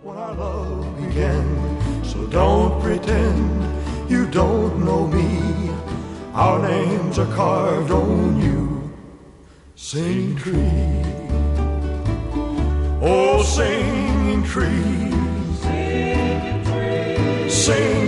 when our love began. So don't pretend you don't know me. Our names are carved on you. Singing tree, oh singing tree, singing tree, sing.